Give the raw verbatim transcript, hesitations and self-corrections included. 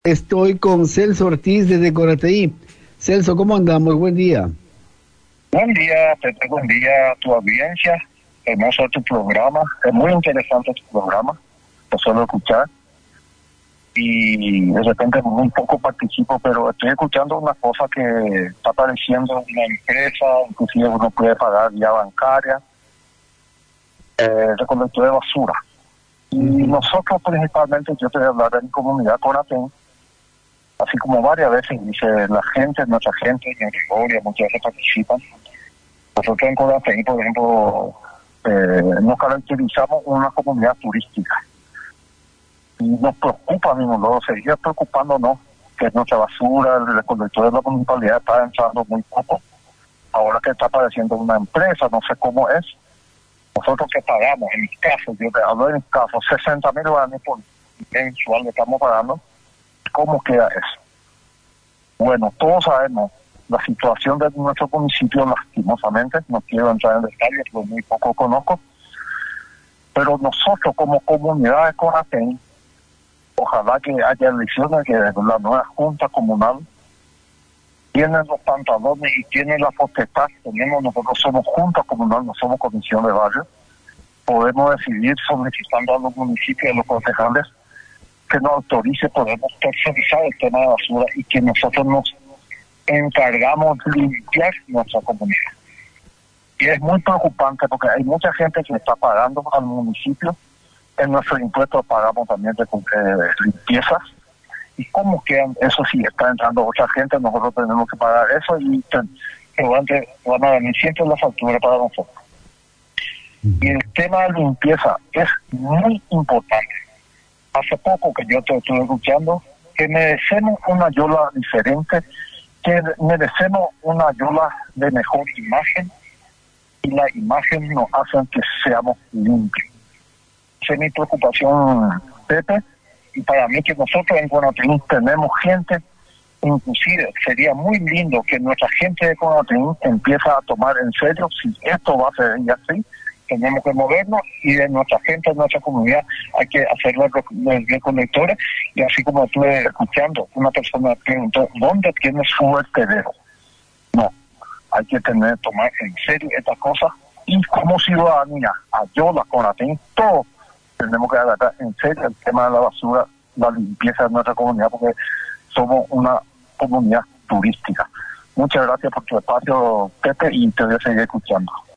Estoy con Celso Ortiz desde Corateí. Celso, ¿cómo andamos? Buen día. Buen día, Pepe, buen día a tu audiencia. Hermoso tu programa. Es muy interesante tu programa. Lo suelo escuchar. Y de repente muy poco participo, pero estoy escuchando una cosa que está apareciendo en una empresa, inclusive uno puede pagar vía bancaria, eh, recolector de basura. Y Ujú. nosotros principalmente, yo te voy a hablar de mi comunidad Conatén, así como varias veces dice la gente, nuestra gente, en Gregoria, muchas veces participan. Nosotros en Conatén, por ejemplo, eh, nos caracterizamos una comunidad turística. Y nos preocupa, mismo modo, seguir preocupándonos que nuestra basura, el recolector de la municipalidad está entrando muy poco. Ahora que está apareciendo una empresa, no sé cómo es. Nosotros que pagamos, en mi caso, yo te hablo de mi caso, sesenta mil dólares por mensual que estamos pagando, ¿cómo queda eso? Bueno, todos sabemos la situación de nuestro municipio, lastimosamente, no quiero entrar en detalles, porque muy poco conozco, pero nosotros como comunidad de Conatén, ojalá que haya elecciones, que la nueva Junta Comunal tienen los pantalones y tienen la potestad, tenemos, nosotros somos Junta Comunal, no somos Comisión de Barrio, podemos decidir solicitando a los municipios, a los concejales, que nos autorice, podemos tercerizar el tema de basura y que nosotros nos encargamos de limpiar nuestra comunidad. Y es muy preocupante porque hay mucha gente que está pagando al municipio, en nuestros impuestos pagamos también de eh, limpiezas, y cómo quedan, eso sí, está entrando otra gente, nosotros tenemos que pagar eso y te, te van, te, van a venir siempre la factura para nosotros. Y el tema de limpieza es muy importante. Hace poco que yo te estuve escuchando que merecemos una yola diferente, que merecemos una yola de mejor imagen, y la imagen nos hace que seamos limpios. Esa es mi preocupación, Pepe, y para mí que nosotros en Conatén tenemos gente, inclusive sería muy lindo que nuestra gente de Conatén empiece a tomar en serio si esto va a ser así. Tenemos que movernos y de nuestra gente, de nuestra comunidad, hay que hacer los recolectores. Y así como estuve escuchando, una persona preguntó, ¿dónde tiene su vertedero? No, hay que tener, tomar en serio estas cosas. Y como ciudadanía, Ayola, Conatén, todos tenemos que agarrar en serio el tema de la basura, la limpieza de nuestra comunidad, porque somos una comunidad turística. Muchas gracias por tu espacio, Pepe, y te voy a seguir escuchando.